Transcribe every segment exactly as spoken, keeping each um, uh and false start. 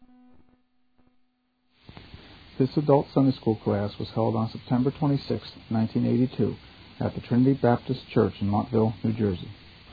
This adult Sunday school class was held on September twenty-sixth, nineteen eighty-two, at the Trinity Baptist Church in Montville, New Jersey.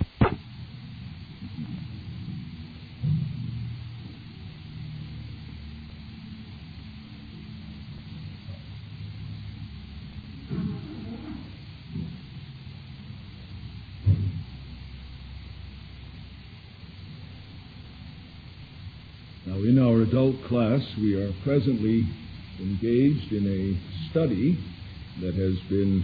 Now, in our adult class, we are presently engaged in a study that has been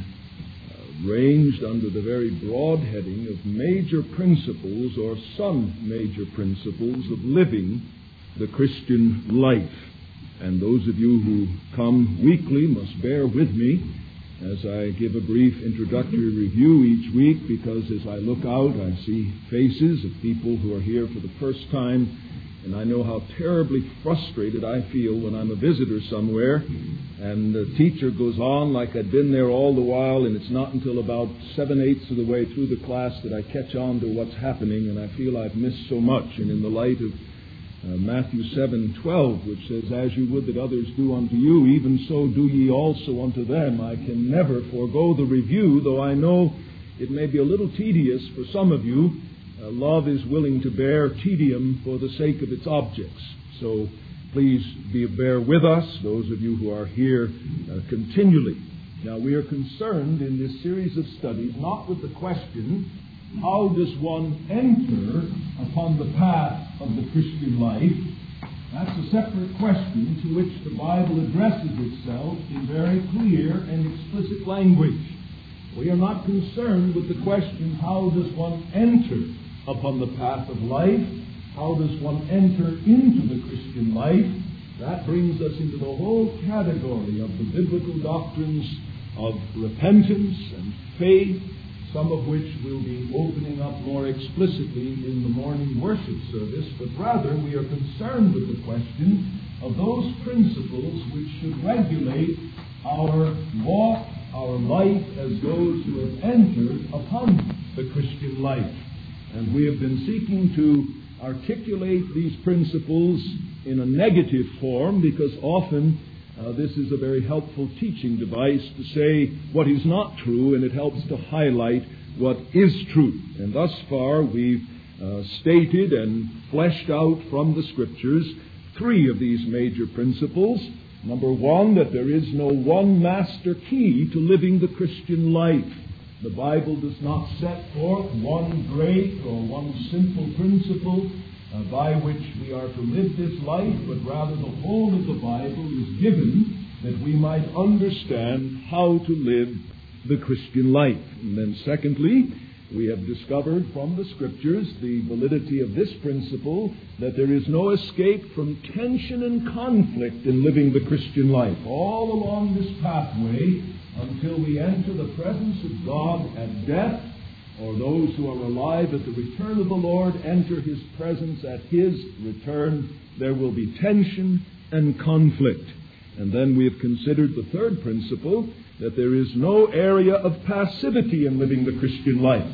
uh, ranged under the very broad heading of major principles, or some major principles, of living the Christian life. And those of you who come weekly must bear with me as I give a brief introductory review each week, because as I look out, I see faces of people who are here for the first time. And I know how terribly frustrated I feel when I'm a visitor somewhere and the teacher goes on like I'd been there all the while, and it's not until about seven-eighths of the way through the class that I catch on to what's happening, and I feel I've missed so much. And in the light of uh, Matthew seven twelve, which says, "As you would that others do unto you, even so do ye also unto them," I can never forego the review, though I know it may be a little tedious for some of you. Uh, love is willing to bear tedium for the sake of its objects. So please be bear with us, those of you who are here uh, continually. Now, we are concerned in this series of studies not with the question, how does one enter upon the path of the Christian life? That's a separate question to which the Bible addresses itself in very clear and explicit language. We are not concerned with the question, how does one enter upon the path of life? How does one enter into the Christian life? That brings us into the whole category of the biblical doctrines of repentance and faith, some of which we'll be opening up more explicitly in the morning worship service. But rather, we are concerned with the question of those principles which should regulate our walk, our life, as those who have entered upon the Christian life. And we have been seeking to articulate these principles in a negative form, because often uh, this is a very helpful teaching device to say what is not true, and it helps to highlight what is true. And thus far we've uh, stated and fleshed out from the Scriptures three of these major principles. Number one, that there is no one master key to living the Christian life. The Bible does not set forth one great or one simple principle uh, by which we are to live this life, but rather the whole of the Bible is given that we might understand how to live the Christian life. And then secondly, we have discovered from the Scriptures the validity of this principle, that there is no escape from tension and conflict in living the Christian life. All along this pathway, until we enter the presence of God at death, or those who are alive at the return of the Lord enter His presence at His return, there will be tension and conflict. And then we have considered the third principle, that there is no area of passivity in living the Christian life.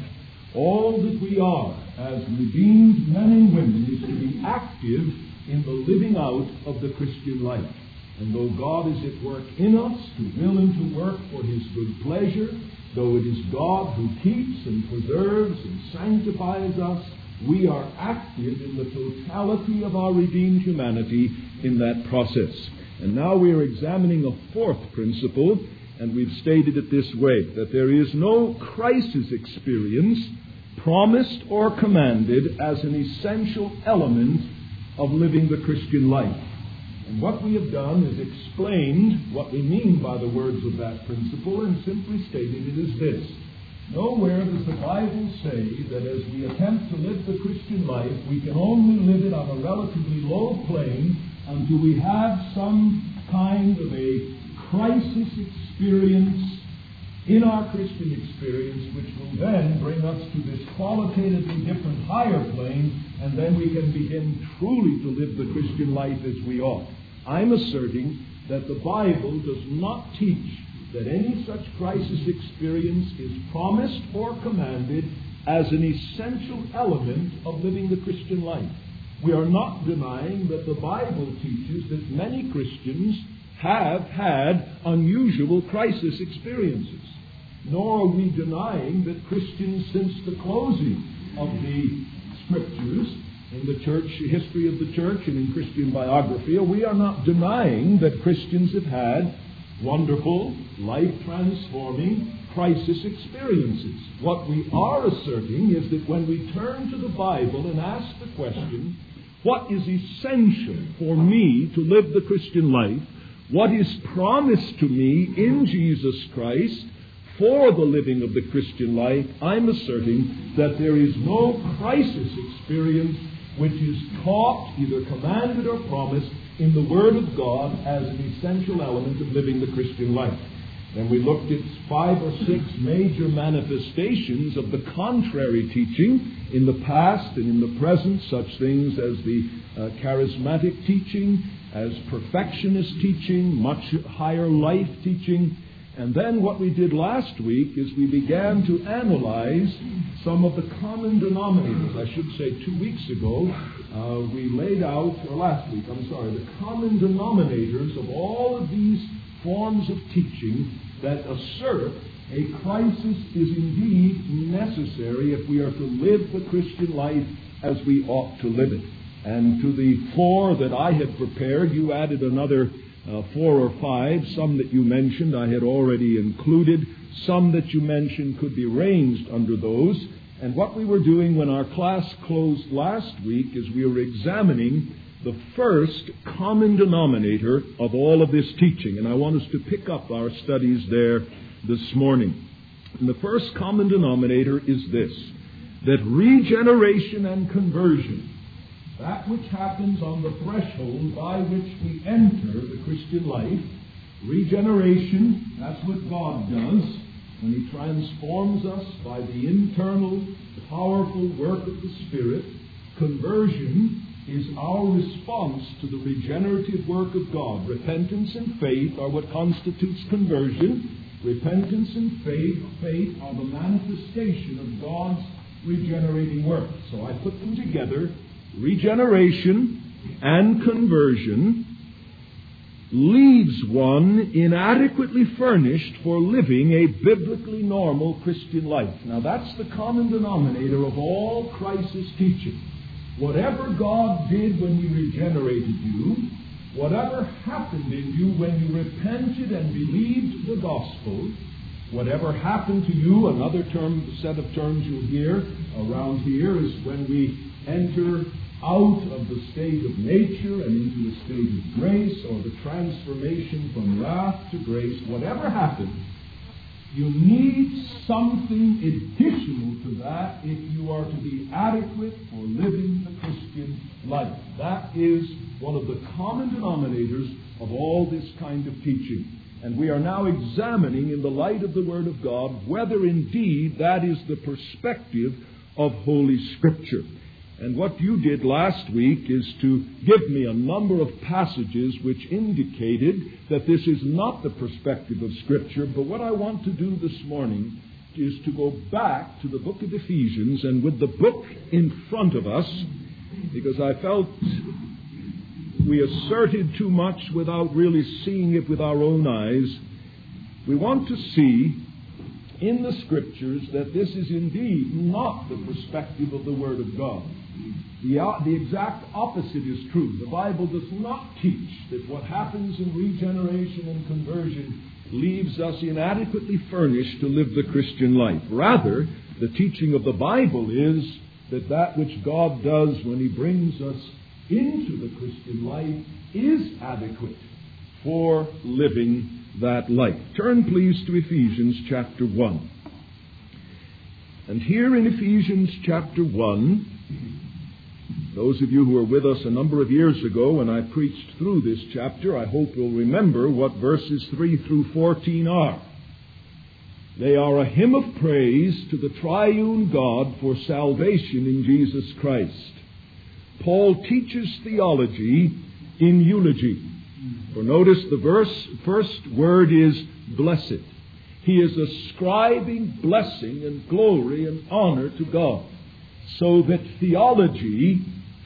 All that we are as redeemed men and women is to be active in the living out of the Christian life. And though God is at work in us to will and to work for His good pleasure, though it is God who keeps and preserves and sanctifies us, we are active in the totality of our redeemed humanity in that process. And now we are examining a fourth principle, and we've stated it this way, that there is no crisis experience promised or commanded as an essential element of living the Christian life. And what we have done is explained what we mean by the words of that principle, and simply stated it as this. Nowhere does the Bible say that as we attempt to live the Christian life, we can only live it on a relatively low plane until we have some kind of a crisis experience in our Christian experience, which will then bring us to this qualitatively different higher plane, and then we can begin truly to live the Christian life as we ought. I'm asserting that the Bible does not teach that any such crisis experience is promised or commanded as an essential element of living the Christian life. We are not denying that the Bible teaches that many Christians have had unusual crisis experiences. Nor are we denying that Christians, since the closing of the Scriptures in the church, history of the church and in Christian biography, we are not denying that Christians have had wonderful, life-transforming crisis experiences. What we are asserting is that when we turn to the Bible and ask the question, what is essential for me to live the Christian life? What is promised to me in Jesus Christ for the living of the Christian life? I'm asserting that there is no crisis experience which is taught, either commanded or promised, in the Word of God as an essential element of living the Christian life. And we looked at five or six major manifestations of the contrary teaching in the past and in the present, such things as the uh, charismatic teaching, as perfectionist teaching, much higher life teaching. And then what we did last week is we began to analyze some of the common denominators. I should say two weeks ago, uh, we laid out, or last week, I'm sorry, the common denominators of all of these forms of teaching that assert a crisis is indeed necessary if we are to live the Christian life as we ought to live it. And to the four that I had prepared, you added another uh, four or five. Some that you mentioned I had already included. Some that you mentioned could be ranged under those. And what we were doing when our class closed last week is we were examining the first common denominator of all of this teaching. And I want us to pick up our studies there this morning. And the first common denominator is this, that regeneration and conversion, that which happens on the threshold by which we enter the Christian life, regeneration, that's what God does when He transforms us by the internal, powerful work of the Spirit. Conversion is our response to the regenerative work of God. Repentance and faith are what constitutes conversion. Repentance and faith, faith are the manifestation of God's regenerating work. So I put them together. Regeneration and conversion leaves one inadequately furnished for living a biblically normal Christian life. Now that's the common denominator of all crisis teaching. Whatever God did when He regenerated you, whatever happened in you when you repented and believed the gospel, whatever happened to you, another term, set of terms you'll hear around here is when we enter out of the state of nature and into the state of grace, or the transformation from wrath to grace. Whatever happens, you need something additional to that if you are to be adequate for living the Christian life. That is one of the common denominators of all this kind of teaching. And we are now examining in the light of the Word of God whether indeed that is the perspective of Holy Scripture. And what you did last week is to give me a number of passages which indicated that this is not the perspective of Scripture. But what I want to do this morning is to go back to the book of Ephesians, and with the book in front of us, because I felt we asserted too much without really seeing it with our own eyes. We want to see in the Scriptures that this is indeed not the perspective of the Word of God. The, uh, the exact opposite is true. The Bible does not teach that what happens in regeneration and conversion leaves us inadequately furnished to live the Christian life. Rather, the teaching of the Bible is that that which God does when He brings us into the Christian life is adequate for living that life. Turn please to Ephesians chapter one. And here in Ephesians chapter one, those of you who were with us a number of years ago when I preached through this chapter, I hope will remember what verses three through fourteen are. They are a hymn of praise to the triune God for salvation in Jesus Christ. Paul teaches theology in eulogy. For notice the verse, first word is blessed. He is ascribing blessing and glory and honor to God, so that theology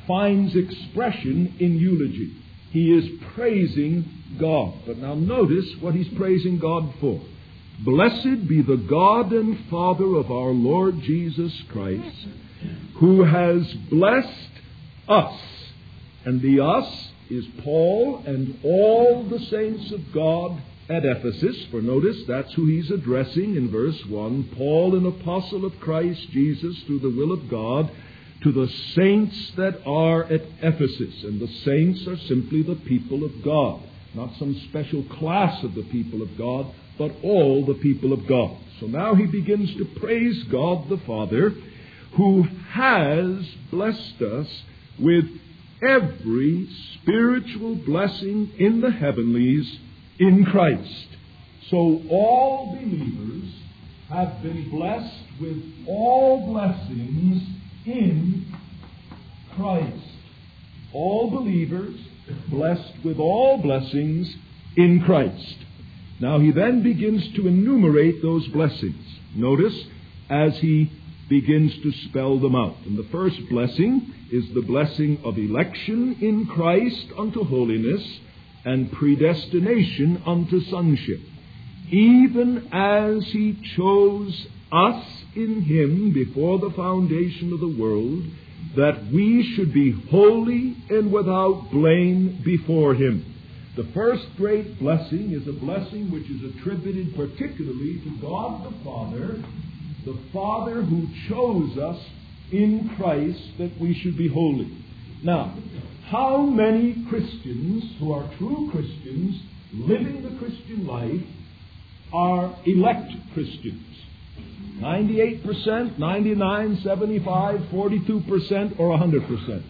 finds expression in eulogy. He is praising God. But now notice what he's praising God for. Blessed be the God and Father of our Lord Jesus Christ, who has blessed us. And the us is Paul and all the saints of God at Ephesus. For notice, that's who he's addressing in verse one. Paul, an apostle of Christ Jesus through the will of God, to the saints that are at Ephesus. And the saints are simply the people of God. Not some special class of the people of God, but all the people of God. So now he begins to praise God the Father, who has blessed us with every spiritual blessing in the heavenlies in Christ. So all believers have been blessed with all blessings in Christ. All believers blessed with all blessings in Christ. Now he then begins to enumerate those blessings. Notice as he begins to spell them out. And the first blessing is the blessing of election in Christ unto holiness and predestination unto sonship. Even as he chose us in him before the foundation of the world, that we should be holy and without blame before him. The first great blessing is a blessing which is attributed particularly to God the Father, the Father who chose us in Christ that we should be holy. Now, how many Christians who are true Christians, living the Christian life, are elect Christians? ninety-eight percent, ninety-nine, seventy-five, forty-two percent, or one hundred percent?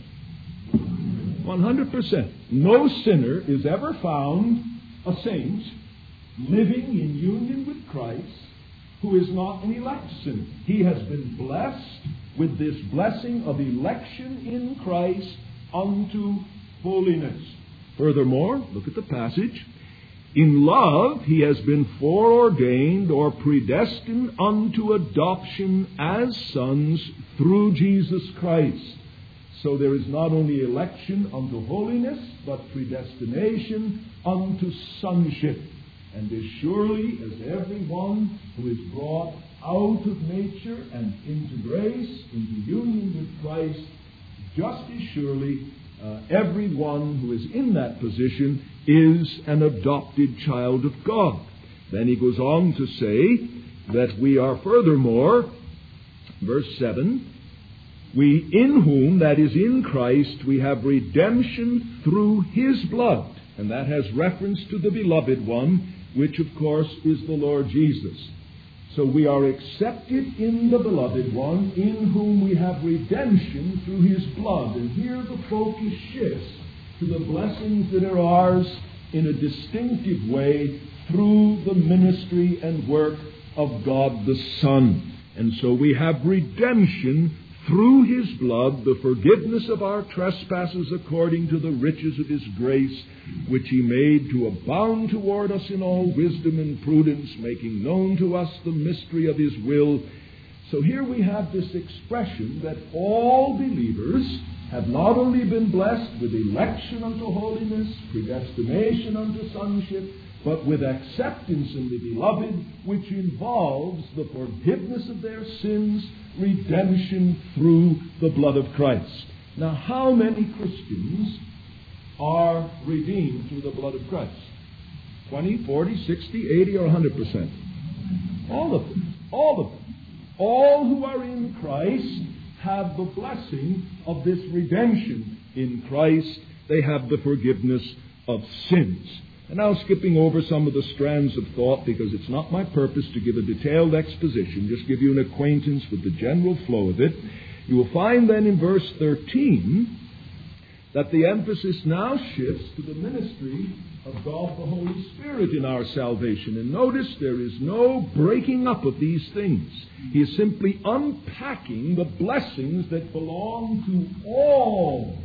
one hundred percent. No sinner is ever found a saint living in union with Christ who is not an elect sinner. He has been blessed with this blessing of election in Christ unto holiness. Furthermore, look at the passage. In love, he has been foreordained or predestined unto adoption as sons through Jesus Christ. So there is not only election unto holiness, but predestination unto sonship. And as surely as everyone who is brought out of nature and into grace, into union with Christ, just as surely uh, everyone who is in that position is an adopted child of God. Then he goes on to say that we are furthermore, verse seven, we in whom, that is in Christ, we have redemption through his blood. And that has reference to the beloved one, which of course is the Lord Jesus. So we are accepted in the beloved one, in whom we have redemption through his blood. And here the focus shifts to the blessings that are ours in a distinctive way through the ministry and work of God the Son. And so we have redemption through his blood, the forgiveness of our trespasses according to the riches of his grace, which he made to abound toward us in all wisdom and prudence, making known to us the mystery of his will. So here we have this expression that all believers have not only been blessed with election unto holiness, predestination unto sonship, but with acceptance in the beloved, which involves the forgiveness of their sins, redemption through the blood of Christ. Now, how many Christians are redeemed through the blood of Christ? twenty, forty, sixty, eighty, or one hundred percent? All of them. All of them. All who are in Christ have the blessing of this redemption in Christ. They have the forgiveness of sins. And now skipping over some of the strands of thought, because it's not my purpose to give a detailed exposition, just give you an acquaintance with the general flow of it. You will find then in verse thirteen that the emphasis now shifts to the ministry of God the Holy Spirit in our salvation. And notice there is no breaking up of these things. He is simply unpacking the blessings that belong to all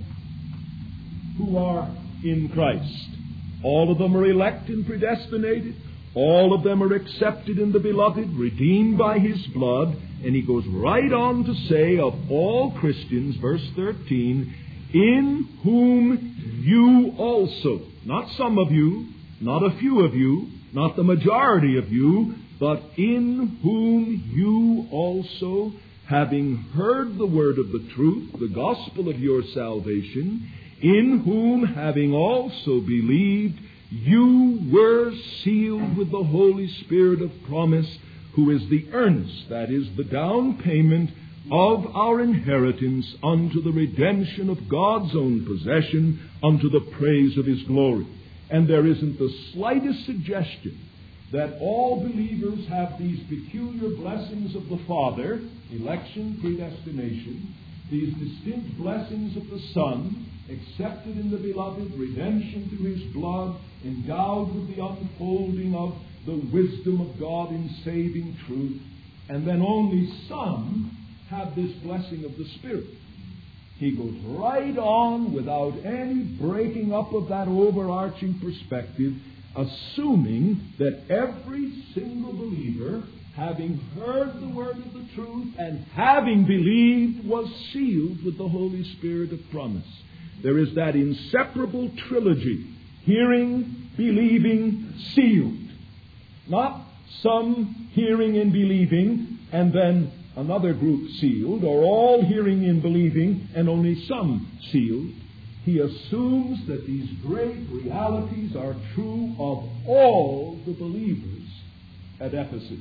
who are in Christ. All of them are elect and predestinated. All of them are accepted in the beloved, redeemed by his blood. And he goes right on to say of all Christians, verse thirteen, in whom you also, not some of you, not a few of you, not the majority of you, but in whom you also, having heard the word of the truth, the gospel of your salvation, in whom, having also believed, you were sealed with the Holy Spirit of promise, who is the earnest, that is, the down payment of our inheritance unto the redemption of God's own possession, unto the praise of His glory. And there isn't the slightest suggestion that all believers have these peculiar blessings of the Father, election, predestination, these distinct blessings of the Son, accepted in the Beloved, redemption through His blood, endowed with the unfolding of the wisdom of God in saving truth, and then only some have this blessing of the Spirit. He goes right on without any breaking up of that overarching perspective, assuming that every single believer, having heard the word of the truth and having believed, was sealed with the Holy Spirit of promise. There is that inseparable trilogy: hearing, believing, sealed. Not some hearing and believing and then another group sealed, or all hearing and believing and only some sealed. He assumes that these great realities are true of all the believers at Ephesus.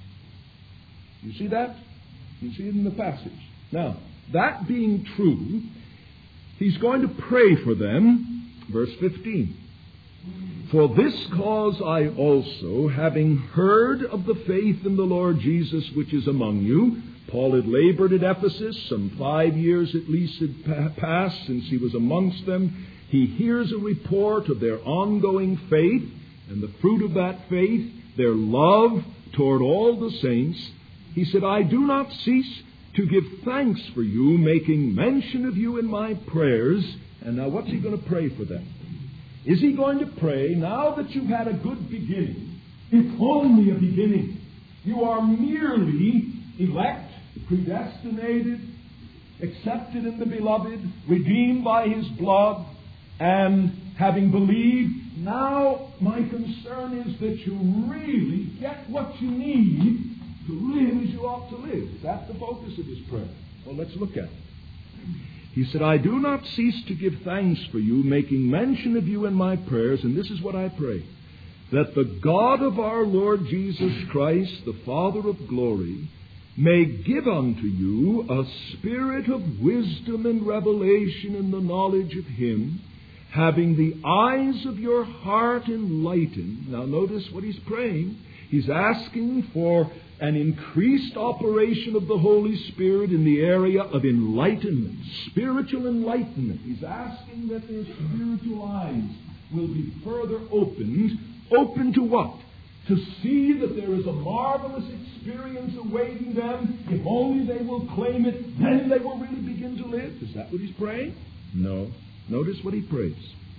You see that? You see it in the passage. Now, that being true, he's going to pray for them. Verse fifteen. For this cause I also, having heard of the faith in the Lord Jesus which is among you. Paul had labored at Ephesus. Some five years at least had pa- passed since he was amongst them. He hears a report of their ongoing faith, and the fruit of that faith, their love toward all the saints. He said, I do not cease to give thanks for you, making mention of you in my prayers. And now what's he going to pray for them? Is he going to pray, now that you've had a good beginning, it's only a beginning. You are merely elect, predestinated, accepted in the Beloved, redeemed by His blood, and having believed, now my concern is that you really get what you need to live as you ought to live. Is that the focus of his prayer? Well, let's look at it. He said, I do not cease to give thanks for you, making mention of you in my prayers, and this is what I pray, that the God of our Lord Jesus Christ, the Father of glory, may give unto you a spirit of wisdom and revelation in the knowledge of Him, having the eyes of your heart enlightened. Now notice what he's praying. He's asking for an increased operation of the Holy Spirit in the area of enlightenment, spiritual enlightenment. He's asking that their spiritual eyes will be further opened. Open to what? To see that there is a marvelous experience awaiting them. If only they will claim it, then they will really begin to live. Is that what he's praying? No. Notice what he prays.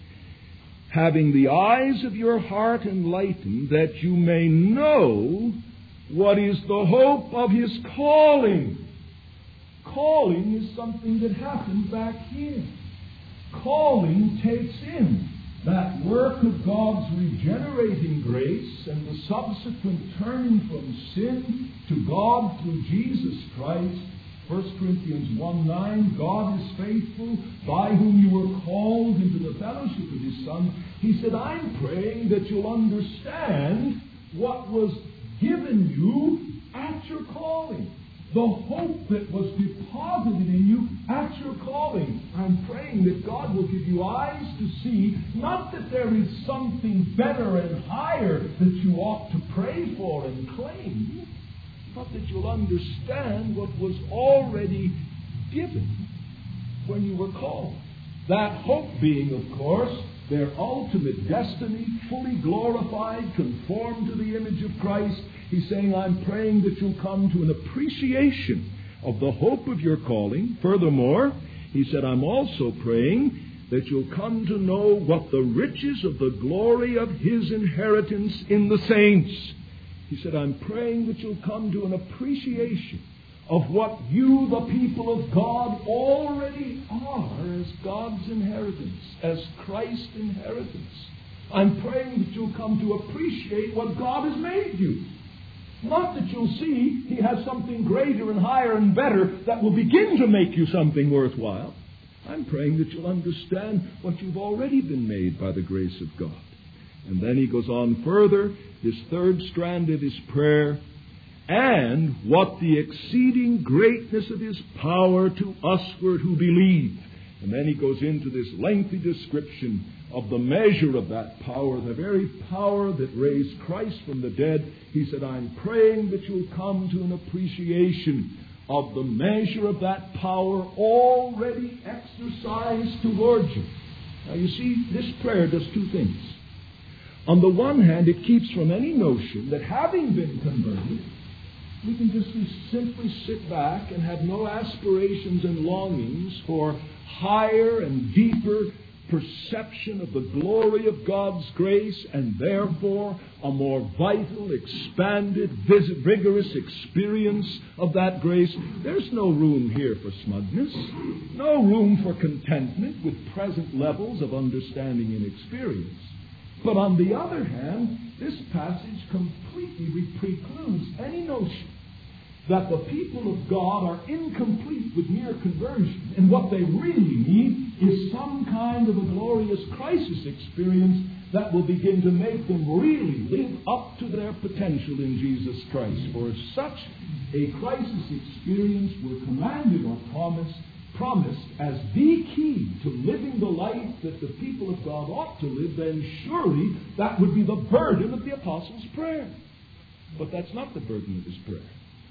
Having the eyes of your heart enlightened, that you may know what is the hope of His calling. Calling is something that happens back here. Calling takes in that work of God's regenerating grace and the subsequent turning from sin to God through Jesus Christ. First Corinthians one nine, God is faithful, by whom you were called into the fellowship of His Son. He said, I'm praying that you'll understand what was given you at your calling. The hope that was deposited in you at your calling. I'm praying that God will give you eyes to see, not that there is something better and higher that you ought to pray for and claim, but that you'll understand what was already given when you were called. That hope being, of course, their ultimate destiny, fully glorified, conformed to the image of Christ. He's saying, I'm praying that you'll come to an appreciation of the hope of your calling. Furthermore, he said, I'm also praying that you'll come to know what the riches of the glory of His inheritance in the saints. He said, I'm praying that you'll come to an appreciation of what you, the people of God, already are as God's inheritance, as Christ's inheritance. I'm praying that you'll come to appreciate what God has made you. Not that you'll see He has something greater and higher and better that will begin to make you something worthwhile. I'm praying that you'll understand what you've already been made by the grace of God. And then he goes on further, his third strand of his prayer, and what the exceeding greatness of His power to usward who believe. And then he goes into this lengthy description of the measure of that power, the very power that raised Christ from the dead. He said, I'm praying that you'll come to an appreciation of the measure of that power already exercised towards you. Now you see, this prayer does two things. On the one hand, it keeps from any notion that having been converted, we can just simply sit back and have no aspirations and longings for higher and deeper perception of the glory of God's grace, and therefore a more vital, expanded, vigorous experience of that grace. There's no room here for smugness, no room for contentment with present levels of understanding and experience. But on the other hand, this passage completely precludes any notion that the people of God are incomplete with mere conversion, and what they really need is some kind of a glorious crisis experience that will begin to make them really live up to their potential in Jesus Christ. For if such a crisis experience were commanded or promised, promised as the key to living the life that the people of God ought to live, then surely that would be the burden of the Apostles' prayer. But that's not the burden of his prayer.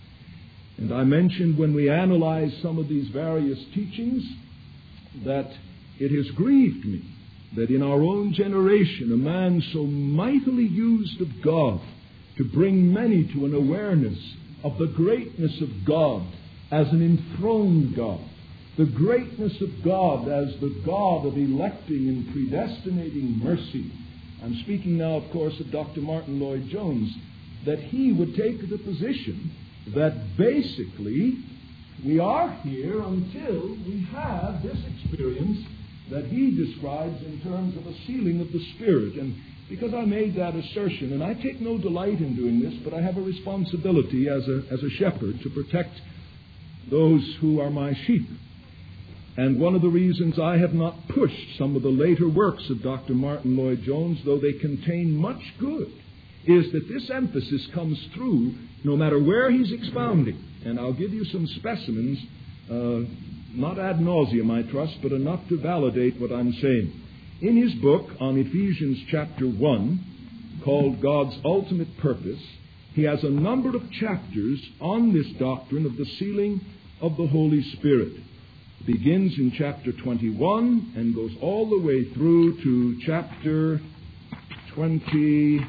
And I mentioned when we analyzed some of these various teachings that it has grieved me that in our own generation a man so mightily used of God to bring many to an awareness of the greatness of God as an enthroned God, the greatness of God as the God of electing and predestinating mercy. I'm speaking now, of course, of Doctor Martin Lloyd-Jones, that he would take the position that basically we are here until we have this experience that he describes in terms of a sealing of the Spirit. And because I made that assertion, and I take no delight in doing this, but I have a responsibility as a, as a shepherd to protect those who are my sheep. And one of the reasons I have not pushed some of the later works of Doctor Martin Lloyd-Jones, though they contain much good, is that this emphasis comes through no matter where he's expounding. And I'll give you some specimens, uh, not ad nauseum, I trust, but enough to validate what I'm saying. In his book on Ephesians chapter one, called God's Ultimate Purpose, he has a number of chapters on this doctrine of the sealing of the Holy Spirit. It begins in chapter twenty-one and goes all the way through to chapter twenty-five.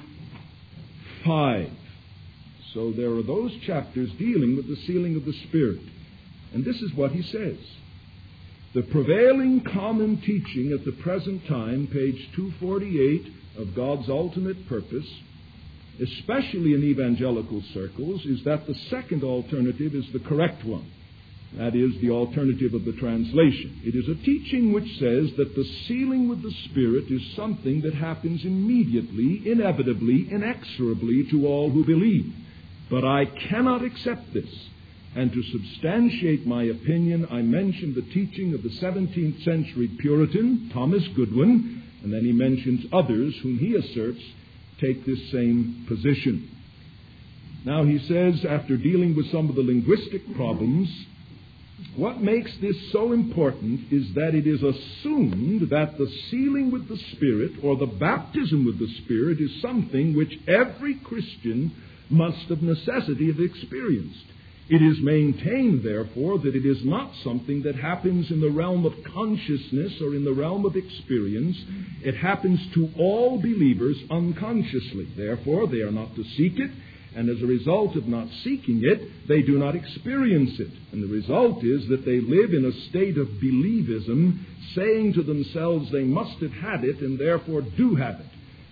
So there are those chapters dealing with the sealing of the Spirit. And this is what he says. The prevailing common teaching at the present time, page two forty-eight of God's Ultimate Purpose, especially in evangelical circles, is that the second alternative is the correct one. That is, the alternative of the translation. It is a teaching which says that the sealing with the Spirit is something that happens immediately, inevitably, inexorably to all who believe. But I cannot accept this. And to substantiate my opinion, I mentioned the teaching of the seventeenth century Puritan, Thomas Goodwin, and then he mentions others whom he asserts take this same position. Now he says, after dealing with some of the linguistic problems, what makes this so important is that it is assumed that the sealing with the Spirit or the baptism with the Spirit is something which every Christian must of necessity have experienced. It is maintained, therefore, that it is not something that happens in the realm of consciousness or in the realm of experience. It happens to all believers unconsciously. Therefore, they are not to seek it, and as a result of not seeking it, they do not experience it. And the result is that they live in a state of believism, saying to themselves they must have had it and therefore do have it.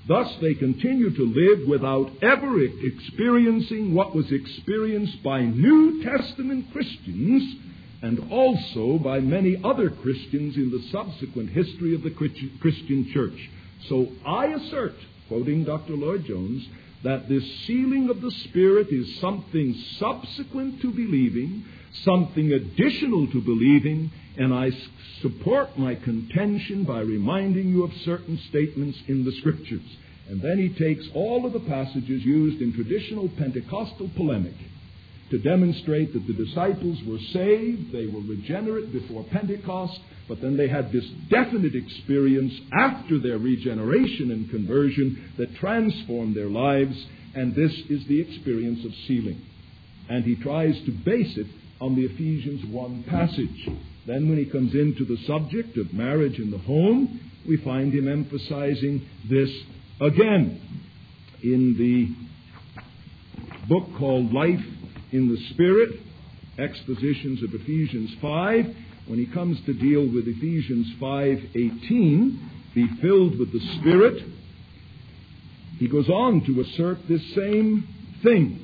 Thus they continue to live without ever experiencing what was experienced by New Testament Christians and also by many other Christians in the subsequent history of the Christian church. So I assert, quoting Doctor Lloyd Jones, that this sealing of the Spirit is something subsequent to believing, something additional to believing, and I support my contention by reminding you of certain statements in the Scriptures. And then he takes all of the passages used in traditional Pentecostal polemic to demonstrate that the disciples were saved, they were regenerate before Pentecost, but then they had this definite experience after their regeneration and conversion that transformed their lives, and this is the experience of sealing. And he tries to base it on the Ephesians one passage. Then when he comes into the subject of marriage in the home, we find him emphasizing this again. In the book called Life in the Spirit, Expositions of Ephesians five, when he comes to deal with Ephesians five eighteen, be filled with the Spirit, he goes on to assert this same thing.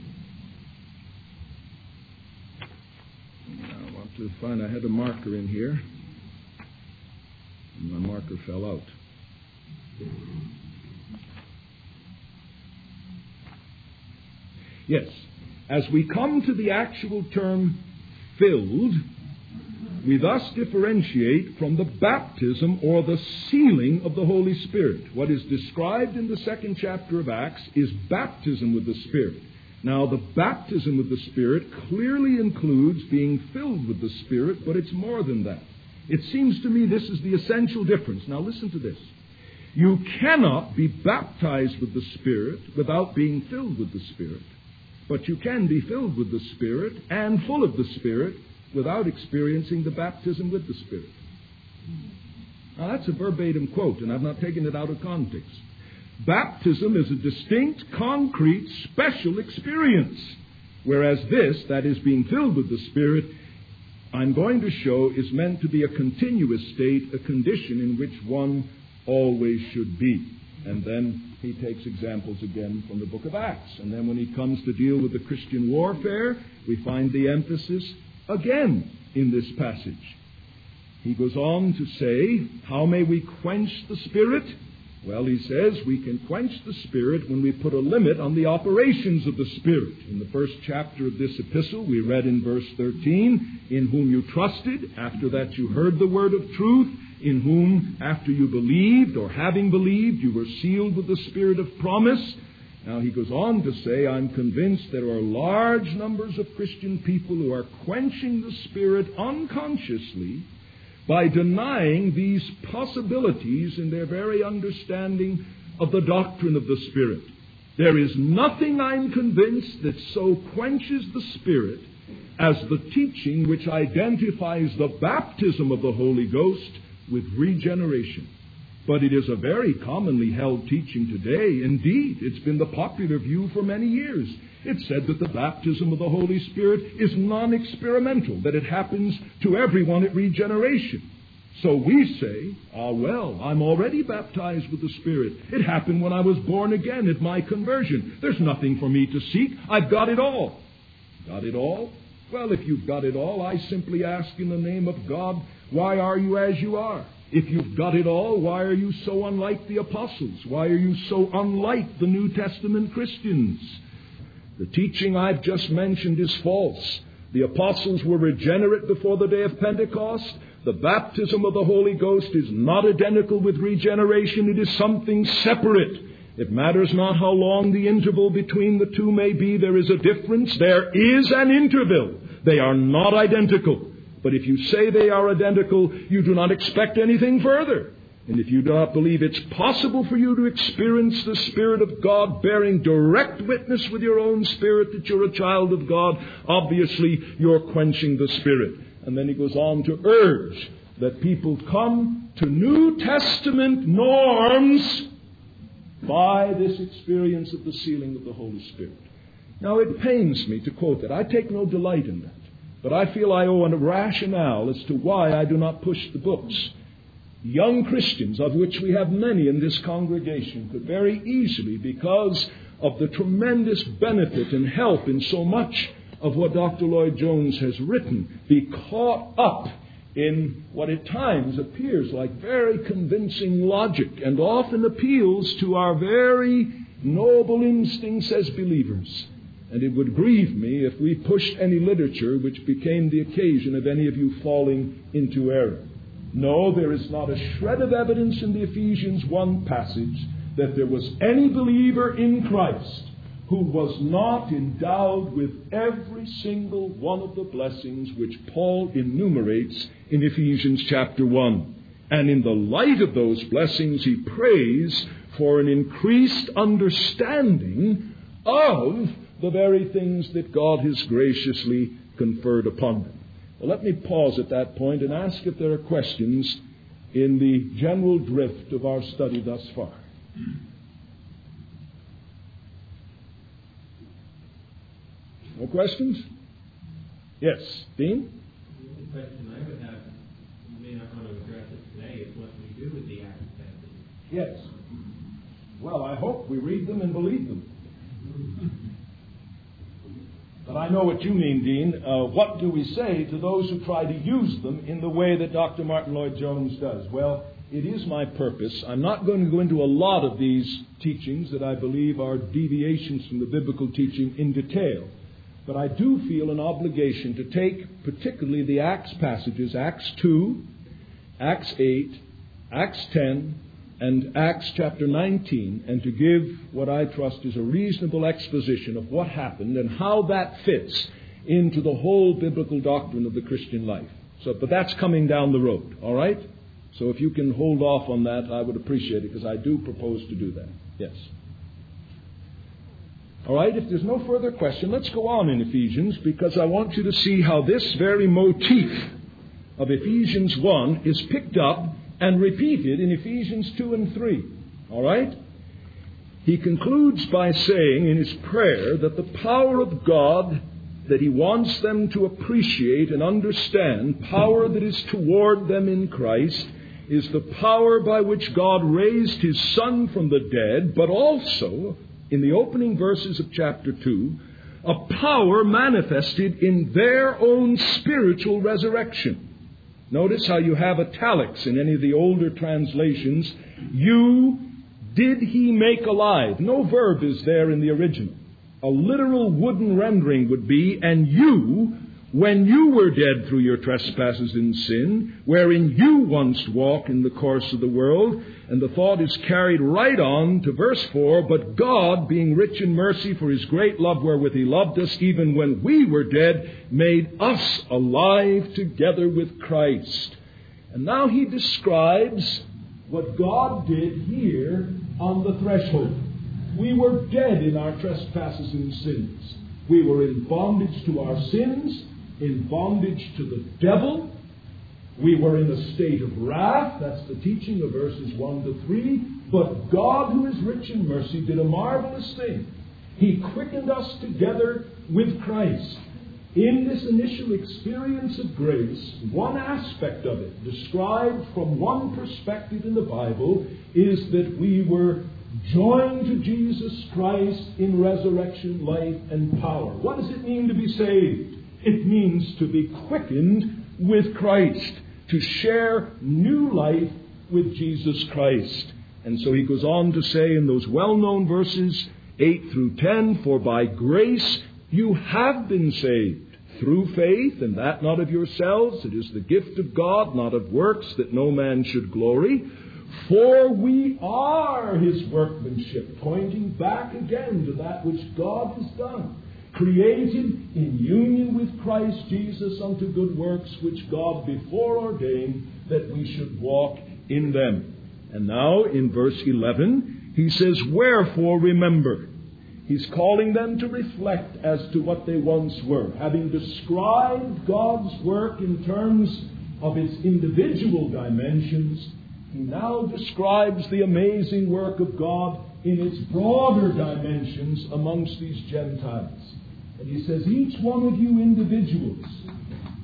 I want to find, I had a marker in here, and my marker fell out. Yes, as we come to the actual term filled, we thus differentiate from the baptism or the sealing of the Holy Spirit. What is described in the second chapter of Acts is baptism with the Spirit. Now, the baptism with the Spirit clearly includes being filled with the Spirit, but it's more than that. It seems to me this is the essential difference. Now, listen to this. You cannot be baptized with the Spirit without being filled with the Spirit. But you can be filled with the Spirit and full of the Spirit without experiencing the baptism with the Spirit. Now, that's a verbatim quote, and I've not taken it out of context. Baptism is a distinct, concrete, special experience, whereas this, that is being filled with the Spirit, I'm going to show is meant to be a continuous state, a condition in which one always should be. And then he takes examples again from the book of Acts. And then when he comes to deal with the Christian warfare, we find the emphasis again in this passage. He goes on to say, how may we quench the Spirit? Well, he says we can quench the Spirit when we put a limit on the operations of the Spirit. In the first chapter of this epistle, we read in verse thirteen, in whom you trusted, after that you heard the word of truth, in whom, after you believed, or having believed, you were sealed with the Spirit of promise. Now, he goes on to say, I'm convinced there are large numbers of Christian people who are quenching the Spirit unconsciously by denying these possibilities in their very understanding of the doctrine of the Spirit. There is nothing, I'm convinced, that so quenches the Spirit as the teaching which identifies the baptism of the Holy Ghost with regeneration. But it is a very commonly held teaching today. Indeed, it's been the popular view for many years. It's said that the baptism of the Holy Spirit is non-experimental, that it happens to everyone at regeneration. So we say, ah, well, I'm already baptized with the Spirit. It happened when I was born again at my conversion. There's nothing for me to seek. I've got it all. Got it all? Well, if you've got it all, I simply ask in the name of God, why are you as you are? If you've got it all, why are you so unlike the apostles? Why are you so unlike the New Testament Christians? The teaching I've just mentioned is false. The apostles were regenerate before the day of Pentecost. The baptism of the Holy Ghost is not identical with regeneration. It is something separate. It matters not how long the interval between the two may be. There is a difference. There is an interval. They are not identical. But if you say they are identical, you do not expect anything further. And if you do not believe it's possible for you to experience the Spirit of God bearing direct witness with your own spirit that you're a child of God, obviously you're quenching the Spirit. And then he goes on to urge that people come to New Testament norms by this experience of the sealing of the Holy Spirit. Now, it pains me to quote that. I take no delight in that. But I feel I owe a rationale as to why I do not push the books. young Christians, of which we have many in this congregation, could very easily, because of the tremendous benefit and help in so much of what Doctor Lloyd Jones has written, be caught up in what at times appears like very convincing logic and often appeals to our very noble instincts as believers. And it would grieve me if we pushed any literature which became the occasion of any of you falling into error. No, there is not a shred of evidence in the Ephesians one passage that there was any believer in Christ who was not endowed with every single one of the blessings which Paul enumerates in Ephesians chapter one. And in the light of those blessings, he prays for an increased understanding of the very things that God has graciously conferred upon them. Well, let me pause at that point and ask if there are questions in the general drift of our study thus far. No questions? Yes, Dean? The question I would have, you may not want to address it today, is what we do with the Acts passages. Yes. Well, I hope we read them and believe them. But I know what you mean, Dean. Uh, what do we say to those who try to use them in the way that Doctor Martin Lloyd-Jones does? Well, it is my purpose. I'm not going to go into a lot of these teachings that I believe are deviations from the biblical teaching in detail. But I do feel an obligation to take particularly the Acts passages, Acts two, Acts eight, Acts ten, and Acts chapter nineteen, and to give what I trust is a reasonable exposition of what happened and how that fits into the whole biblical doctrine of the Christian life. So, but that's coming down the road, all right? So if you can hold off on that, I would appreciate it, because I do propose to do that. Yes. All right, if there's no further question, let's go on in Ephesians, because I want you to see how this very motif of Ephesians one is picked up and repeated in Ephesians two and three. All right? He concludes by saying in his prayer that the power of God that he wants them to appreciate and understand, power that is toward them in Christ, is the power by which God raised his Son from the dead, but also, in the opening verses of chapter two, a power manifested in their own spiritual resurrection. Notice how you have italics in any of the older translations. You did he make alive. No verb is there in the original. A literal wooden rendering would be, and you, when you were dead through your trespasses and sin, wherein you once walked in the course of the world. And the thought is carried right on to verse four, but God, being rich in mercy for his great love wherewith he loved us, even when we were dead, made us alive together with Christ. And now he describes what God did here on the threshold. We were dead in our trespasses and sins. We were in bondage to our sins, in bondage to the devil. We were in a state of wrath. That's the teaching of verses one to three. But God, who is rich in mercy, did a marvelous thing. He quickened us together with Christ. In this initial experience of grace, one aspect of it, described from one perspective in the Bible, is that we were joined to Jesus Christ in resurrection, life, and power. What does it mean to be saved? It means to be quickened with Christ, to share new life with Jesus Christ. And so he goes on to say in those well-known verses eight through ten, for by grace you have been saved through faith, and that not of yourselves. It is the gift of God, not of works, that no man should glory. For we are his workmanship, pointing back again to that which God has done, created in union with Christ Jesus unto good works, which God before ordained that we should walk in them. And now in verse eleven, he says, wherefore remember. He's calling them to reflect as to what they once were. Having described God's work in terms of its individual dimensions, he now describes the amazing work of God in its broader dimensions amongst these Gentiles. And he says, each one of you individuals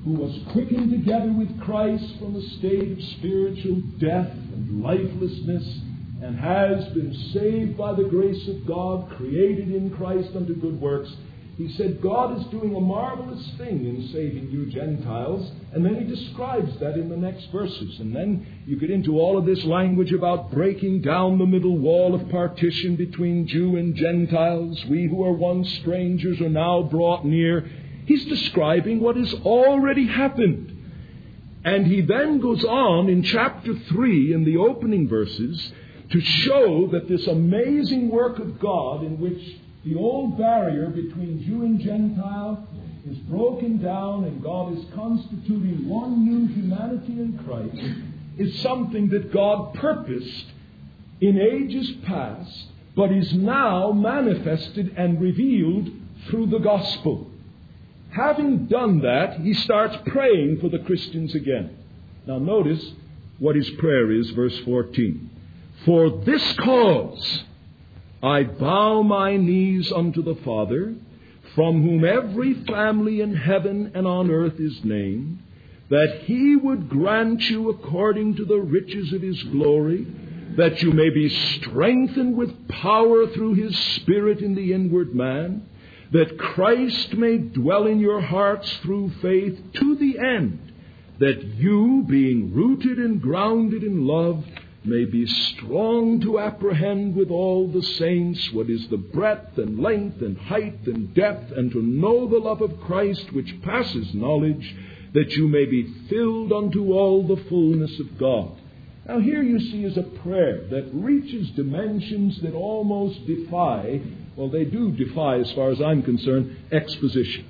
who was quickened together with Christ from a state of spiritual death and lifelessness, and has been saved by the grace of God, created in Christ unto good works. He said God is doing a marvelous thing in saving you Gentiles, and then he describes that in the next verses. And then you get into all of this language about breaking down the middle wall of partition between Jew and Gentiles. We who are once strangers are now brought near. He's describing what has already happened. And he then goes on in chapter three, in the opening verses, to show that this amazing work of God, in which the old barrier between Jew and Gentile is broken down and God is constituting one new humanity in Christ, is something that God purposed in ages past, but is now manifested and revealed through the gospel. Having done that, he starts praying for the Christians again. Now notice what his prayer is, verse fourteen. For this cause I bow my knees unto the Father, from whom every family in heaven and on earth is named, that he would grant you according to the riches of his glory, that you may be strengthened with power through his Spirit in the inward man, that Christ may dwell in your hearts through faith, to the end that you, being rooted and grounded in love, may be strong to apprehend with all the saints what is the breadth and length and height and depth, and to know the love of Christ which passes knowledge, that you may be filled unto all the fullness of God. Now here you see is a prayer that reaches dimensions that almost defy, well, they do defy, as far as I'm concerned, exposition.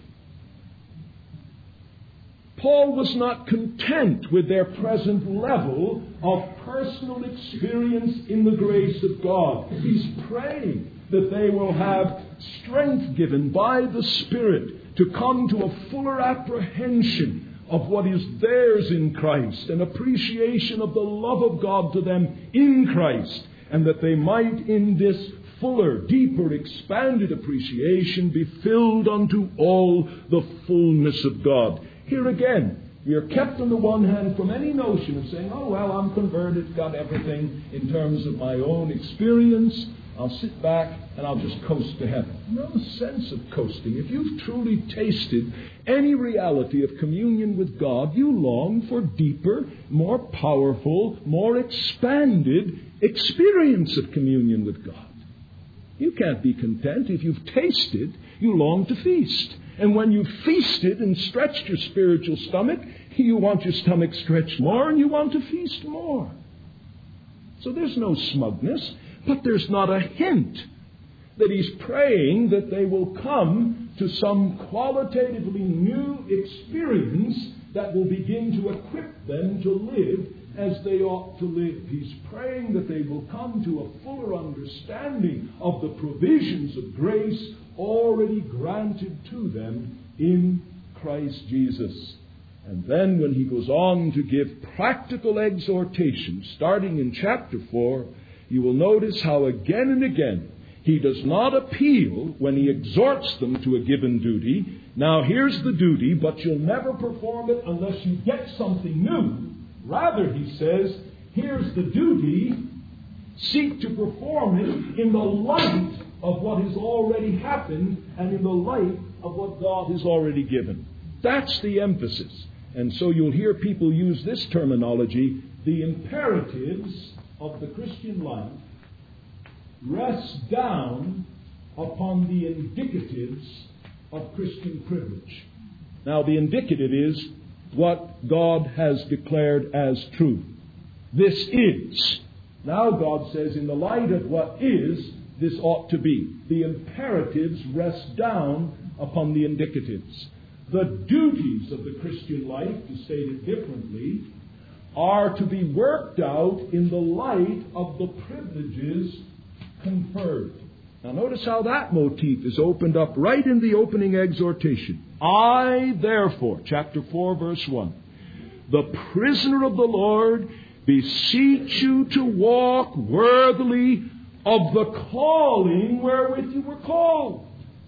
Paul was not content with their present level of personal experience in the grace of God. He's praying that they will have strength given by the Spirit to come to a fuller apprehension of what is theirs in Christ, an appreciation of the love of God to them in Christ, and that they might in this fuller, deeper, expanded appreciation be filled unto all the fullness of God. Here again, we are kept on the one hand from any notion of saying, oh, well, I'm converted, got everything in terms of my own experience. I'll sit back and I'll just coast to heaven. No sense of coasting. If you've truly tasted any reality of communion with God, you long for deeper, more powerful, more expanded experience of communion with God. You can't be content. If you've tasted, you long to feast. And when you've feasted and stretched your spiritual stomach, you want your stomach stretched more and you want to feast more. So there's no smugness, but there's not a hint that he's praying that they will come to some qualitatively new experience that will begin to equip them to live as they ought to live. He's praying that they will come to a fuller understanding of the provisions of grace already granted to them in Christ Jesus. And then when he goes on to give practical exhortation, starting in chapter four, you will notice how again and again he does not appeal when he exhorts them to a given duty. Now here's the duty, but you'll never perform it unless you get something new. Rather, he says, here's the duty, seek to perform it in the light of what has already happened and in the light of what God has already given. That's the emphasis. And so you'll hear people use this terminology, the imperatives of the Christian life rest down upon the indicatives of Christian privilege. Now, the indicative is what God has declared as true. This is. Now God says, in the light of what is, this ought to be. The imperatives rest down upon the indicatives. The duties of the Christian life, to state it differently, are to be worked out in the light of the privileges conferred. Now notice how that motif is opened up right in the opening exhortation. I, therefore, chapter four, verse one, the prisoner of the Lord, beseech you to walk worthily of the calling wherewith you were called.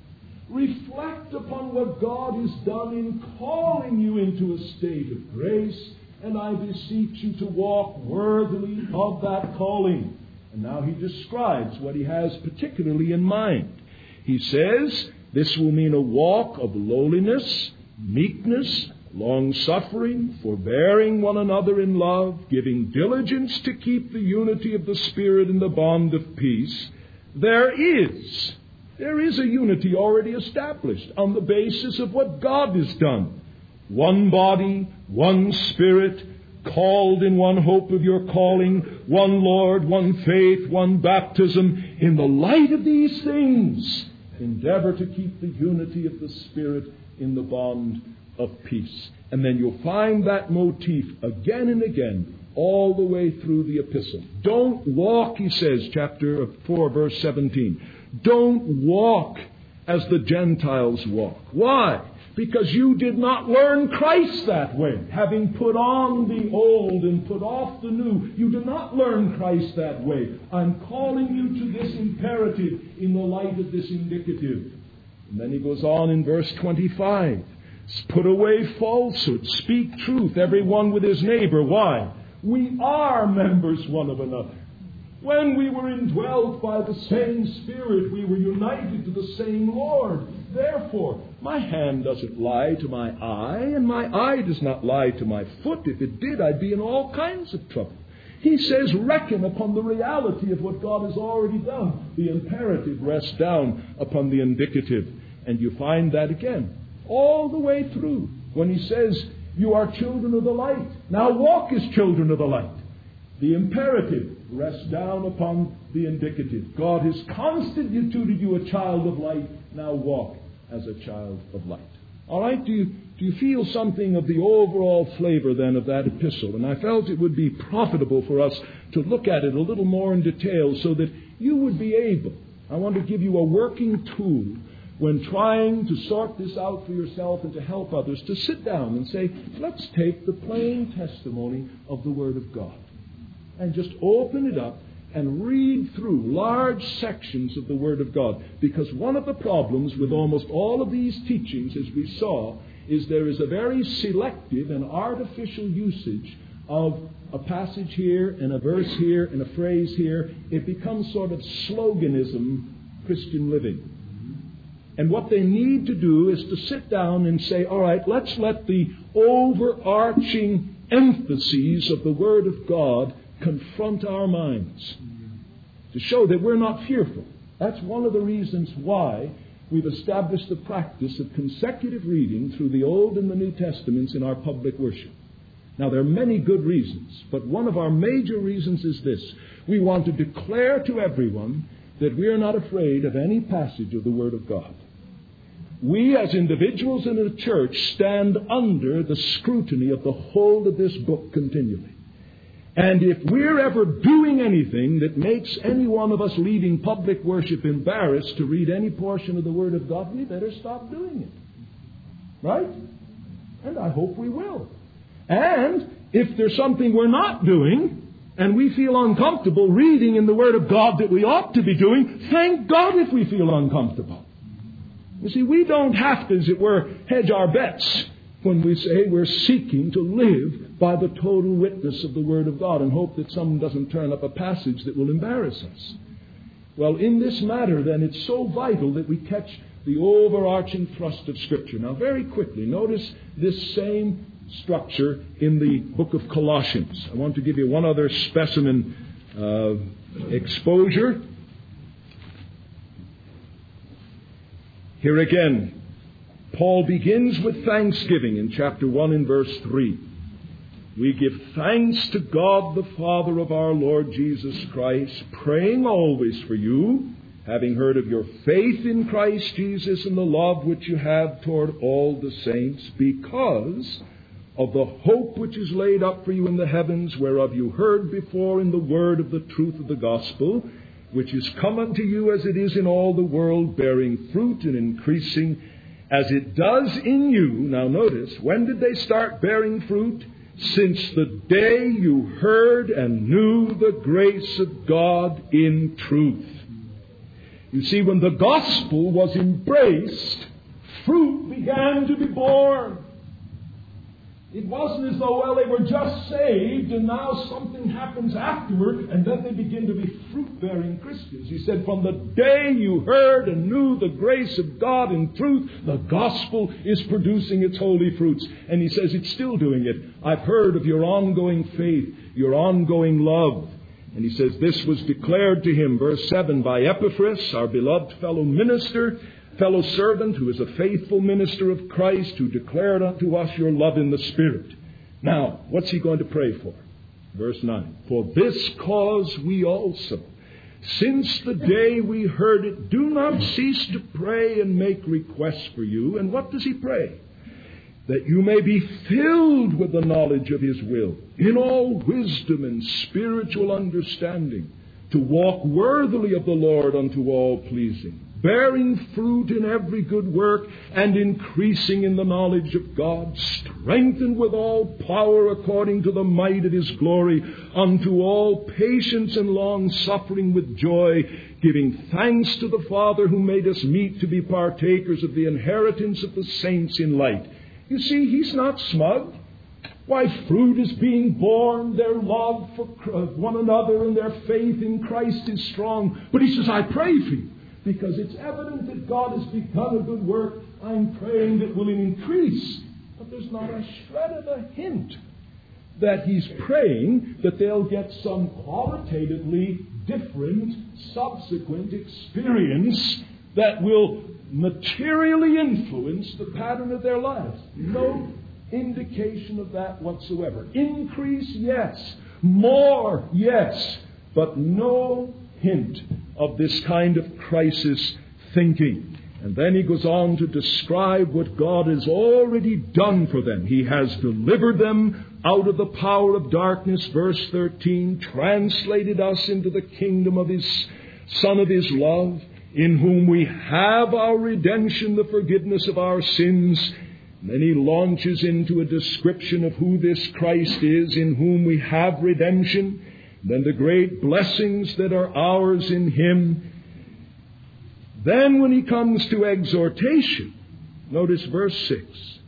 Reflect upon what God has done in calling you into a state of grace, and I beseech you to walk worthily of that calling. And now he describes what he has particularly in mind. He says, this will mean a walk of lowliness, meekness, long-suffering, forbearing one another in love, giving diligence to keep the unity of the Spirit in the bond of peace. There is, there is a unity already established on the basis of what God has done. One body, one Spirit, called in one hope of your calling, one Lord, one faith, one baptism. In the light of these things, endeavor to keep the unity of the Spirit in the bond of peace. And then you'll find that motif again and again all the way through the epistle. Don't walk, he says, chapter four, verse seventeen. Don't walk as the Gentiles walk. Why? Because you did not learn Christ that way. Having put on the old and put off the new, you did not learn Christ that way. I'm calling you to this imperative in the light of this indicative. And then he goes on in verse twenty-five. Put away falsehood. Speak truth, every one with his neighbor. Why? We are members one of another. When we were indwelt by the same Spirit, we were united to the same Lord. Therefore, my hand doesn't lie to my eye, and my eye does not lie to my foot. If it did, I'd be in all kinds of trouble. He says, reckon upon the reality of what God has already done. The imperative rests down upon the indicative. And you find that again, all the way through, when he says, you are children of the light. Now walk as children of the light. The imperative rests down upon the indicative. God has constituted you a child of light. Now walk as a child of light. All right? Do you, do you feel something of the overall flavor then of that epistle? And I felt it would be profitable for us to look at it a little more in detail so that you would be able, I want to give you a working tool when trying to sort this out for yourself and to help others, to sit down and say, let's take the plain testimony of the Word of God and just open it up and read through large sections of the Word of God. Because one of the problems with almost all of these teachings, as we saw, is there is a very selective and artificial usage of a passage here and a verse here and a phrase here. It becomes sort of sloganism, Christian living. And what they need to do is to sit down and say, all right, let's let the overarching emphases of the Word of God confront our minds to show that we're not fearful. That's one of the reasons why we've established the practice of consecutive reading through the Old and the New Testaments in our public worship. Now, there are many good reasons, but one of our major reasons is this. We want to declare to everyone that we are not afraid of any passage of the Word of God. We, as individuals in the church, stand under the scrutiny of the whole of this book continually. And if we're ever doing anything that makes any one of us leaving public worship embarrassed to read any portion of the Word of God, we better stop doing it. Right? And I hope we will. And if there's something we're not doing, and we feel uncomfortable reading in the Word of God that we ought to be doing, thank God if we feel uncomfortable. You see, we don't have to, as it were, hedge our bets when we say we're seeking to live by the total witness of the Word of God and hope that someone doesn't turn up a passage that will embarrass us. Well, in this matter, then, it's so vital that we catch the overarching thrust of Scripture. Now, very quickly, notice this same structure in the book of Colossians. I want to give you one other specimen uh, exposure. Here again, Paul begins with thanksgiving in chapter one and verse three. We give thanks to God the Father of our Lord Jesus Christ, praying always for you, having heard of your faith in Christ Jesus and the love which you have toward all the saints, because of the hope which is laid up for you in the heavens, whereof you heard before in the word of the truth of the gospel, which is come unto you as it is in all the world, bearing fruit and increasing, as it does in you. Now notice, when did they start bearing fruit? Since the day you heard and knew the grace of God in truth. You see, when the gospel was embraced, fruit began to be born. It wasn't as though, well, they were just saved and now something happens afterward and then they begin to be fruit-bearing Christians. He said, from the day you heard and knew the grace of God in truth, the gospel is producing its holy fruits. And he says it's still doing it. I've heard of your ongoing faith, your ongoing love. And he says this was declared to him, verse seven, by Epaphras, our beloved fellow minister, fellow servant, who is a faithful minister of Christ, who declared unto us your love in the Spirit. Now, what's he going to pray for? Verse nine. For this cause we also, since the day we heard it, do not cease to pray and make requests for you. And what does he pray? That you may be filled with the knowledge of his will, in all wisdom and spiritual understanding, to walk worthily of the Lord unto all pleasing, bearing fruit in every good work, and increasing in the knowledge of God, strengthened with all power according to the might of his glory, unto all patience and long-suffering with joy, giving thanks to the Father who made us meet to be partakers of the inheritance of the saints in light. You see, he's not smug. Why, fruit is being born. Their love for one another and their faith in Christ is strong. But he says, I pray for you, because it's evident that God has begun a good work. I'm praying that will increase. But there's not a shred of a hint that he's praying that they'll get some qualitatively different subsequent experience that will materially influence the pattern of their lives. No indication of that whatsoever. Increase, yes. More, yes. But no hint of this kind of crisis thinking. And then he goes on to describe what God has already done for them. He has delivered them out of the power of darkness, verse thirteen, translated us into the kingdom of his Son of his love, in whom we have our redemption, the forgiveness of our sins. And then he launches into a description of who this Christ is, in whom we have redemption, and then the great blessings that are ours in him. Then when he comes to exhortation, notice verse six.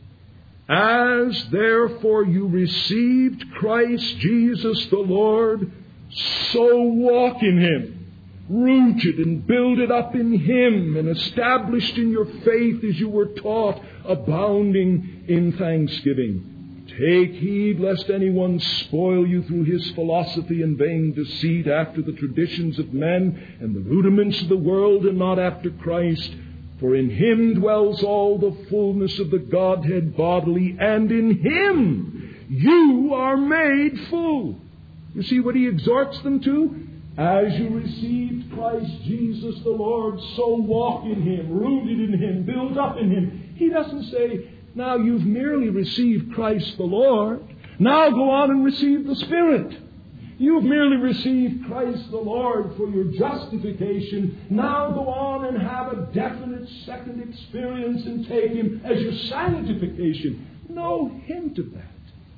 As therefore you received Christ Jesus the Lord, so walk in him, rooted and builded up in him, and established in your faith as you were taught, abounding in thanksgiving. Take heed lest anyone spoil you through his philosophy and vain deceit, after the traditions of men and the rudiments of the world, and not after Christ. For in him dwells all the fullness of the Godhead bodily, and in him you are made full. You see what he exhorts them to? As you received Christ Jesus the Lord, so walk in him, rooted in him, built up in him. He doesn't say, now you've merely received Christ the Lord, now go on and receive the Spirit. You've merely received Christ the Lord for your justification, now go on and have a definite second experience and take him as your sanctification. No hint of that.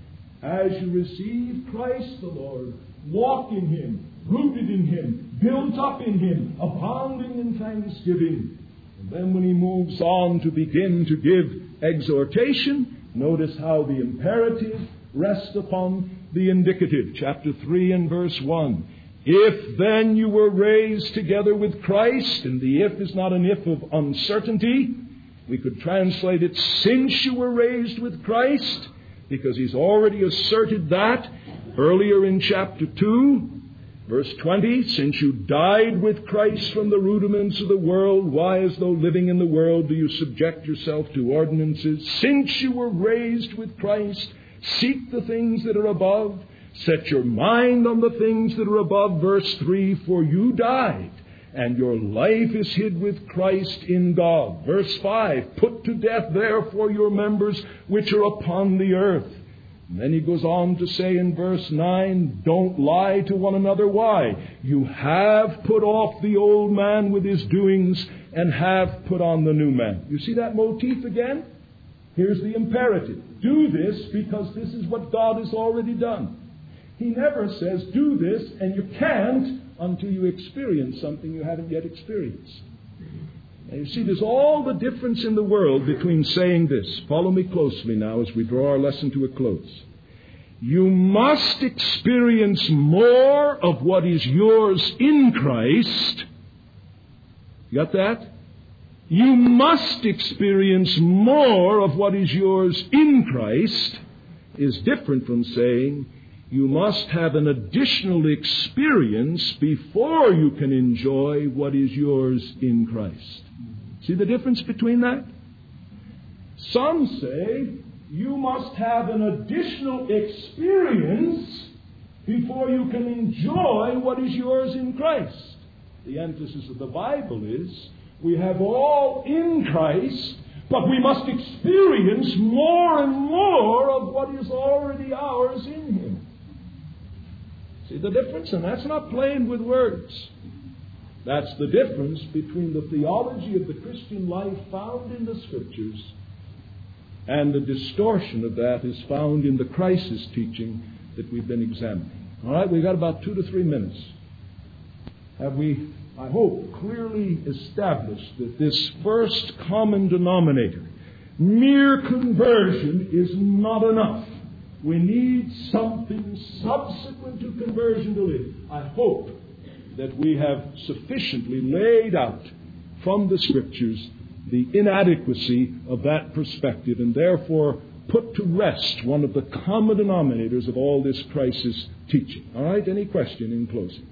As you receive Christ the Lord, walk in him, rooted in him, built up in him, abounding in thanksgiving. And then when he moves on to begin to give exhortation, notice how the imperative rests upon the indicative. Chapter three and verse one. If then you were raised together with Christ, and the if is not an if of uncertainty, we could translate it, since you were raised with Christ, because he's already asserted that earlier in chapter two. Verse twenty, since you died with Christ from the rudiments of the world, why, as though living in the world, do you subject yourself to ordinances? Since you were raised with Christ, seek the things that are above. Set your mind on the things that are above. Verse three, for you died, and your life is hid with Christ in God. Verse five, put to death therefore your members which are upon the earth. And then he goes on to say in verse nine, don't lie to one another. Why? You have put off the old man with his doings, and have put on the new man. You see that motif again? Here's the imperative. Do this because this is what God has already done. He never says do this and you can't until you experience something you haven't yet experienced. Now, you see, there's all the difference in the world between saying this. Follow me closely now as we draw our lesson to a close. You must experience more of what is yours in Christ. You got that? You must experience more of what is yours in Christ is different from saying you must have an additional experience before you can enjoy what is yours in Christ. See the difference between that? Some say you must have an additional experience before you can enjoy what is yours in Christ. The emphasis of the Bible is we have all in Christ, but we must experience more and more of what is already ours in Him. See the difference? And that's not playing with words. That's the difference between the theology of the Christian life found in the Scriptures and the distortion of that is found in the crisis teaching that we've been examining. All right, we've got about two to three minutes. Have we, I hope, clearly established that this first common denominator, mere conversion, is not enough. We need something subsequent to conversion to live. I hope that we have sufficiently laid out from the Scriptures the inadequacy of that perspective and therefore put to rest one of the common denominators of all this crisis teaching. All right, any question in closing?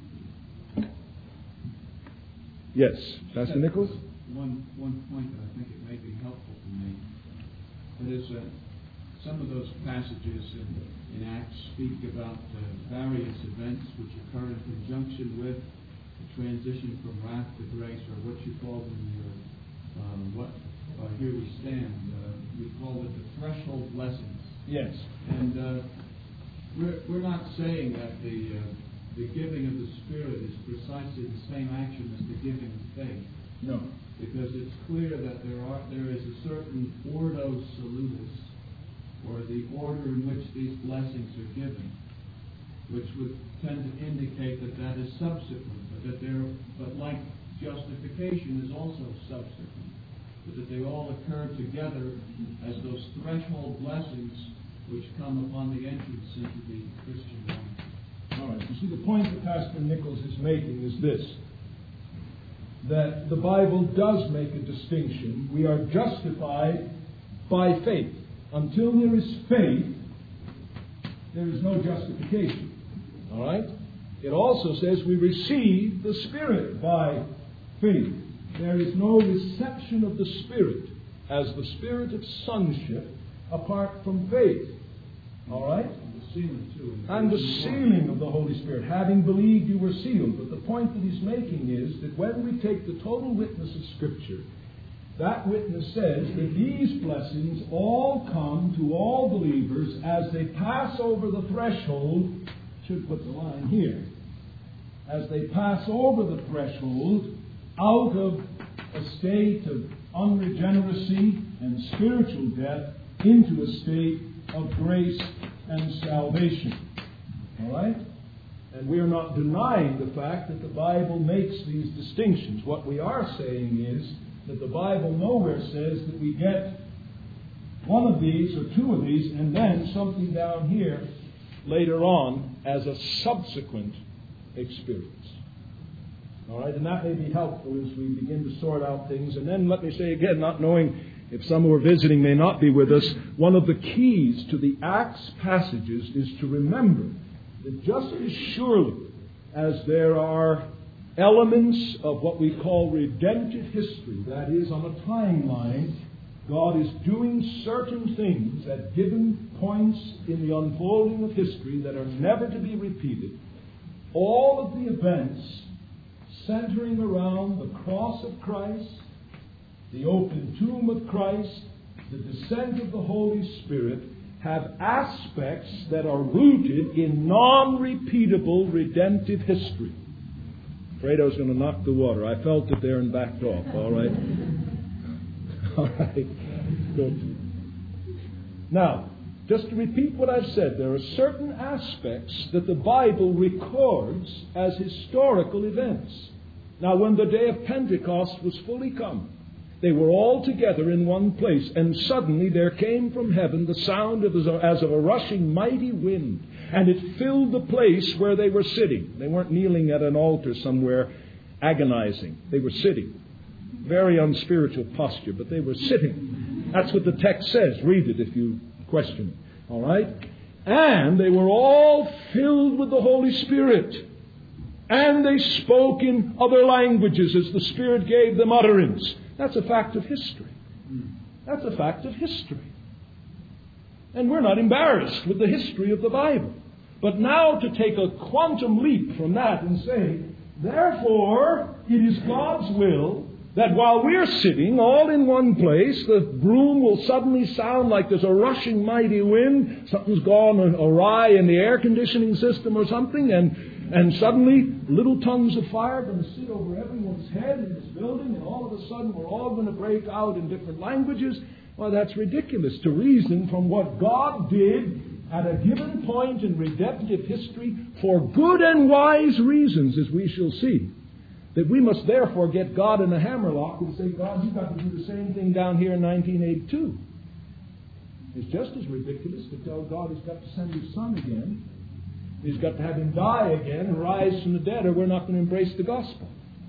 Yes, Pastor Nicholas? One, one point that I think it may be helpful to make. That is that some of those passages in, in Acts speak about uh, various events which occur in conjunction with the transition from wrath to grace, or what you call them your, um, what uh, here we stand. Uh, we call it the threshold blessings. Yes. And uh, we're, we're not saying that the uh, the giving of the Spirit is precisely the same action as the giving of faith. No. Because it's clear that there are there is a certain ordo salutis, or the order in which these blessings are given, which would tend to indicate that that is subsequent, but that there, but like justification is also subsequent, but that they all occur together as those threshold blessings which come upon the entrance into the Christian life. All right. You see, the point that Pastor Nichols is making is this, that the Bible does make a distinction. We are justified by faith. Until there is faith, there is no justification. All right? It also says we receive the Spirit by faith. There is no reception of the Spirit as the Spirit of sonship apart from faith. All right? And the sealing, too. And the sealing of the Holy Spirit. Having believed, you were sealed. But the point that he's making is that when we take the total witness of Scripture, that witness says that these blessings all come to all believers as they pass over the threshold. Should put the line here. As they pass over the threshold out of a state of unregeneracy and spiritual death into a state of grace and salvation. All right? And we are not denying the fact that the Bible makes these distinctions. What we are saying is that the Bible nowhere says that we get one of these or two of these and then something down here later on as a subsequent experience. All right? And that may be helpful as we begin to sort out things. And then let me say again, not knowing if some who are visiting may not be with us, one of the keys to the Acts passages is to remember that just as surely as there are elements of what we call redemptive history, that is, on a timeline, God is doing certain things at given points in the unfolding of history that are never to be repeated. All of the events centering around the cross of Christ, the open tomb of Christ, the descent of the Holy Spirit, have aspects that are rooted in non-repeatable redemptive history. Afraid I was going to knock the water. I felt it there and backed off. All right. All right. Good. Now, just to repeat what I've said, there are certain aspects that the Bible records as historical events. Now, when the day of Pentecost was fully come, they were all together in one place, and suddenly there came from heaven the sound of as of a rushing mighty wind, and it filled the place where they were sitting. They weren't kneeling at an altar somewhere agonizing. They were sitting. Very unspiritual posture, but they were sitting. That's what the text says. Read it if you question it. All right? And they were all filled with the Holy Spirit. And they spoke in other languages as the Spirit gave them utterance. That's a fact of history. That's a fact of history. And we're not embarrassed with the history of the Bible. But now to take a quantum leap from that and say, therefore, it is God's will that while we're sitting all in one place, the room will suddenly sound like there's a rushing mighty wind, something's gone awry in the air conditioning system or something, and, and suddenly little tongues of fire are going to sit over everyone's head in this building, and all of a sudden we're all going to break out in different languages. Well, that's ridiculous to reason from what God did at a given point in redemptive history for good and wise reasons, as we shall see. That we must therefore get God in a hammerlock and say, God, you've got to do the same thing down here in nineteen eighty-two. It's just as ridiculous to tell God He's got to send His Son again. He's got to have Him die again and rise from the dead, or we're not going to embrace the gospel.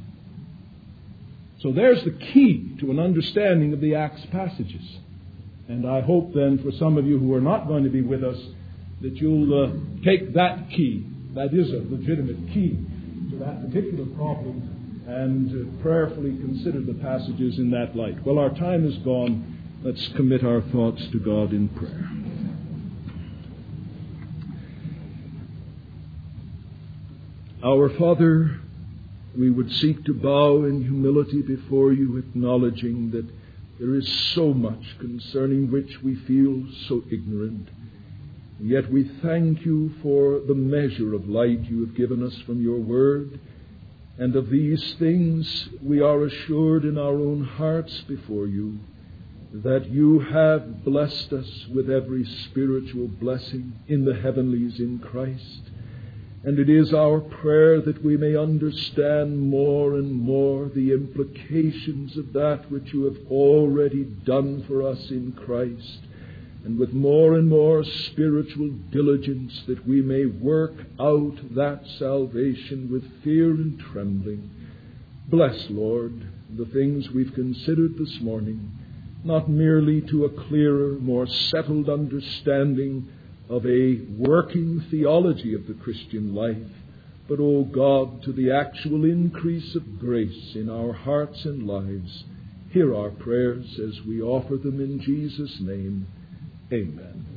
So there's the key to an understanding of the Acts passages. And I hope then for some of you who are not going to be with us that you'll uh, take that key, that is a legitimate key to that particular problem, and uh, prayerfully consider the passages in that light. Well, our time is gone. Let's commit our thoughts to God in prayer. Our Father, we would seek to bow in humility before you, acknowledging that there is so much concerning which we feel so ignorant. And yet we thank you for the measure of light you have given us from your word. And of these things we are assured in our own hearts before you, that you have blessed us with every spiritual blessing in the heavenlies in Christ. And it is our prayer that we may understand more and more the implications of that which you have already done for us in Christ, and with more and more spiritual diligence that we may work out that salvation with fear and trembling. Bless, Lord, the things we've considered this morning, not merely to a clearer, more settled understanding of a working theology of the Christian life, but, O God, to the actual increase of grace in our hearts and lives. Hear our prayers as we offer them in Jesus' name. Amen.